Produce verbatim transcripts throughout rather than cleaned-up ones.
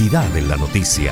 Actualidad en la noticia.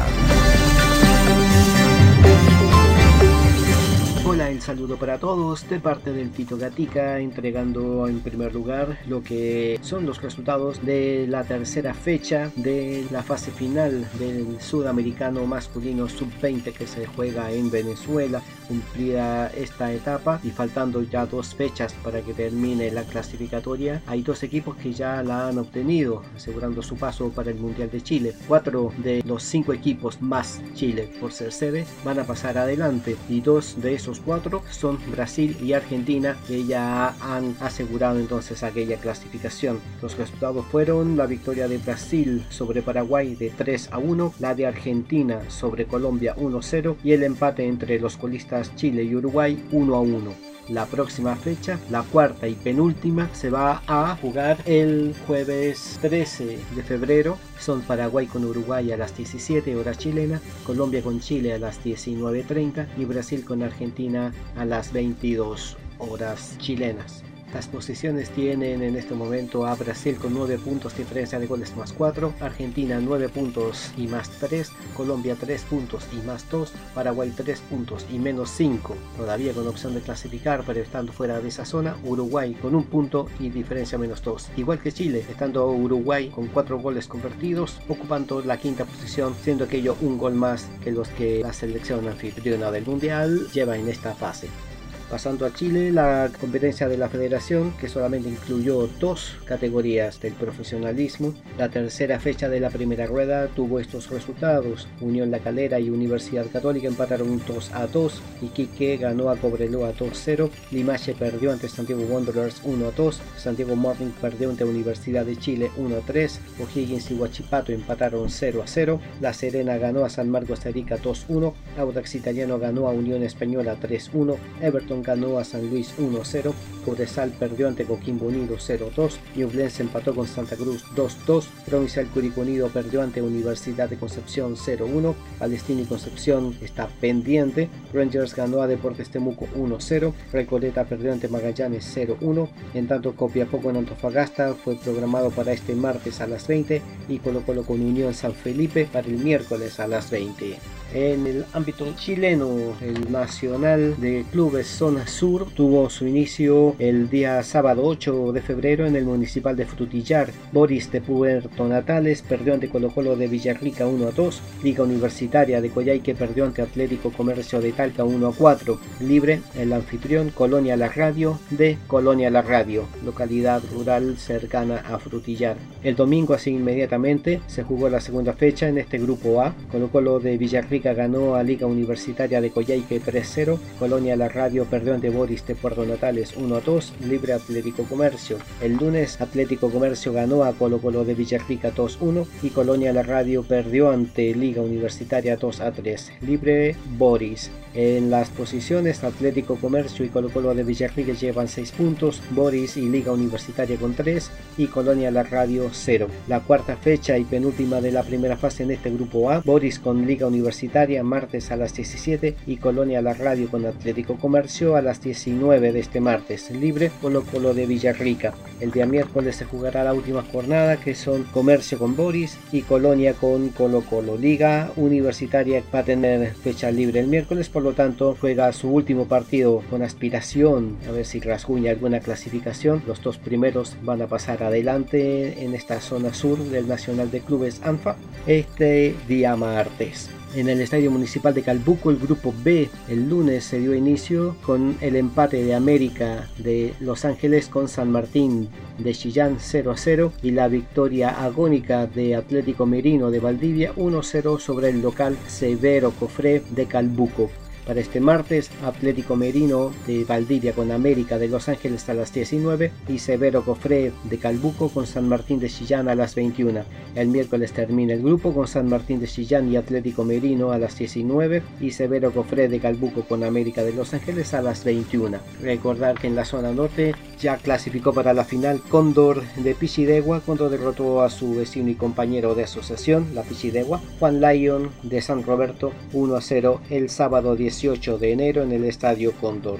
Hola, el saludo para todos de parte del Tito Gatica, entregando en primer lugar lo que son los resultados de la tercera fecha de la fase final del sudamericano masculino sub veinte que se juega en Venezuela. Cumplida esta etapa y faltando ya dos fechas para que termine la clasificatoria, hay dos equipos que ya la han obtenido, asegurando su paso para el Mundial de Chile. Cuatro de los cinco equipos más Chile por ser sede van a pasar adelante, y dos de esos cuatro son Brasil y Argentina, que ya han asegurado entonces aquella clasificación. Los resultados fueron la victoria de Brasil sobre Paraguay de tres a uno, la de Argentina sobre Colombia uno a cero y el empate entre los colistas Chile y Uruguay uno a uno. La próxima fecha, la cuarta y penúltima, se va a jugar el jueves trece de febrero. Son Paraguay con Uruguay a las diecisiete horas chilena, Colombia con Chile a las diecinueve treinta y Brasil con Argentina a las veintidós horas chilenas. Las posiciones tienen en este momento a Brasil con nueve puntos, diferencia de goles más cuatro, Argentina nueve puntos y más tres, Colombia tres puntos y más dos, Paraguay tres puntos y menos cinco, todavía con opción de clasificar pero estando fuera de esa zona, Uruguay con un punto y diferencia menos dos, igual que Chile, estando Uruguay con cuatro goles convertidos, ocupando la quinta posición, siendo aquello un gol más que los que la selección anfitriona del Mundial lleva en esta fase. Pasando a Chile, la competencia de la federación, que solamente incluyó dos categorías del profesionalismo. La tercera fecha de la primera rueda tuvo estos resultados: Unión La Calera y Universidad Católica empataron dos a dos, Iquique ganó a Cobreloa dos a cero, Limache perdió ante Santiago Wanderers uno a dos, Santiago Morning perdió ante Universidad de Chile uno a tres, O'Higgins y Huachipato empataron cero a cero, La Serena ganó a San Marcos de Arica dos a uno, Audax Italiano ganó a Unión Española tres a uno, Everton ganó a San Luis uno a cero, Cobresal perdió ante Coquimbo Unido cero a dos, Ñublense empató con Santa Cruz dos a dos, Provincial Curicó Unido perdió ante Universidad de Concepción cero a uno, Palestina y Concepción está pendiente, Rangers ganó a Deportes Temuco uno a cero, Recoleta perdió ante Magallanes cero a uno, en tanto Copiapó con Antofagasta fue programado para este martes a las veinte y Colo Colo con Unión San Felipe para el miércoles a las veinte. En el ámbito chileno, el Nacional de Clubes Zona Sur tuvo su inicio el día sábado ocho de febrero en el Municipal de Frutillar. Boris de Puerto Natales perdió ante Colo Colo de Villarrica uno a dos, Liga Universitaria de Coyhaique perdió ante Atlético Comercio de Talca uno a cuatro, Libre, el anfitrión, Colonia La Radio de Colonia La Radio, localidad rural cercana a Frutillar. El domingo así inmediatamente se jugó la segunda fecha en este grupo A. Colo Colo de Villarrica ganó a Liga Universitaria de Coyhaique tres a cero, Colonia La Radio perdió ante Boris de Puerto Natales uno a dos, Libre Atlético Comercio. El lunes Atlético Comercio ganó a Colo Colo de Villarrica dos a uno y Colonia La Radio perdió ante Liga Universitaria dos a tres, Libre Boris. En las posiciones, Atlético Comercio y Colo Colo de Villarrica llevan seis puntos, Boris y Liga Universitaria con tres y Colonia La Radio cero. La cuarta fecha y penúltima de la primera fase en este grupo A, Boris con Liga Universitaria martes a las diecisiete y Colonia La Radio con Atlético Comercio a las diecinueve de este martes, Libre Colo Colo de Villarrica. El día miércoles se jugará la última jornada, que son Comercio con Boris y Colonia con Colo Colo. Liga Universitaria va a tener fecha libre el miércoles, por lo tanto juega su último partido con aspiración a ver si rasguña alguna clasificación. Los dos primeros van a pasar adelante en esta zona sur del Nacional de Clubes ANFA este día martes. En el Estadio Municipal de Calbuco, el grupo B, el lunes se dio inicio con el empate de América de Los Ángeles con San Martín de Chillán cero a cero y la victoria agónica de Atlético Merino de Valdivia uno a cero sobre el local Severo Cofré de Calbuco. Para este martes, Atlético Merino de Valdivia con América de Los Ángeles a las diecinueve y Severo Cofré de Calbuco con San Martín de Chillán a las veintiuna. El miércoles termina el grupo con San Martín de Chillán y Atlético Merino a las diecinueve y Severo Cofré de Calbuco con América de Los Ángeles a las veintiuna. Recordar que en la zona norte ya clasificó para la final Cóndor de Pichidegua cuando derrotó a su vecino y compañero de asociación, la Pichidegua, Juan Lyon de San Roberto uno a cero el sábado dieciocho de enero en el Estadio Cóndor.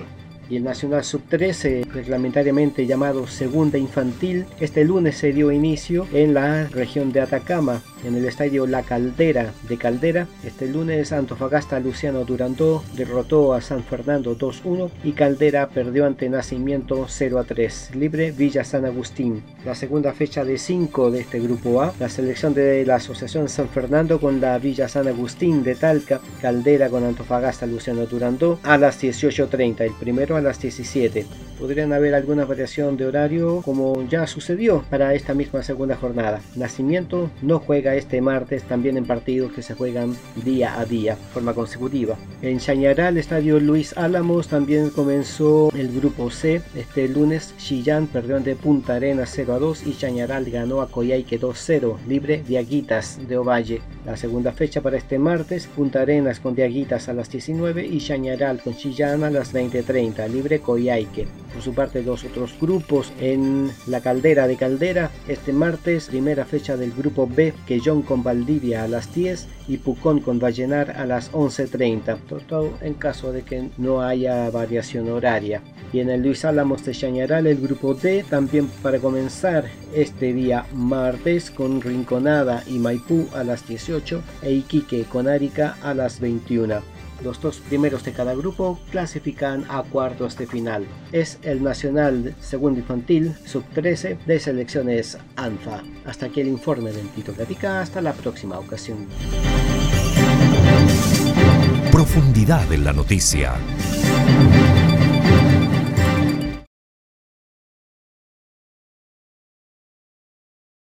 Y el Nacional Sub trece, reglamentariamente llamado Segunda Infantil, este lunes se dio inicio en la región de Atacama, en el estadio La Caldera de Caldera. Este lunes Antofagasta Luciano Durandó derrotó a San Fernando dos uno y Caldera perdió ante Nacimiento cero a tres. Libre Villa San Agustín. La segunda fecha de cinco de este grupo A, la selección de la Asociación San Fernando con la Villa San Agustín de Talca, Caldera con Antofagasta Luciano Durandó a las dieciocho treinta, el primero a las diecisiete. Podrían haber alguna variación de horario como ya sucedió para esta misma segunda jornada. Nacimiento no juega este martes, también en partidos que se juegan día a día, de forma consecutiva. En Chañaral, estadio Luis Álamos, también comenzó el grupo C. Este lunes Chillán perdió ante Punta Arenas cero a dos y Chañaral ganó a Coyhaique dos cero. Libre Diaguitas de Ovalle. La segunda fecha para este martes, Punta Arenas con Diaguitas a las diecinueve y Chañaral con Chillán a las veinte treinta. Libre Coyhaique. Por su parte, los otros grupos en la Caldera de Caldera, este martes, primera fecha del grupo B, Quellón con Valdivia a las diez y Pucón con Vallenar a las once treinta. Todo en caso de que no haya variación horaria. Y en el Luis Álamos de Chañaral, el grupo D, también para comenzar este día martes con Rinconada y Maipú a las dieciocho e Iquique con Arica a las veintiuna. Los dos primeros de cada grupo clasifican a cuartos de final. Es el Nacional Segundo Infantil Sub trece de selecciones ANFA. Hasta aquí el informe del Tito Gatica. Hasta la próxima ocasión. Profundidad en la noticia.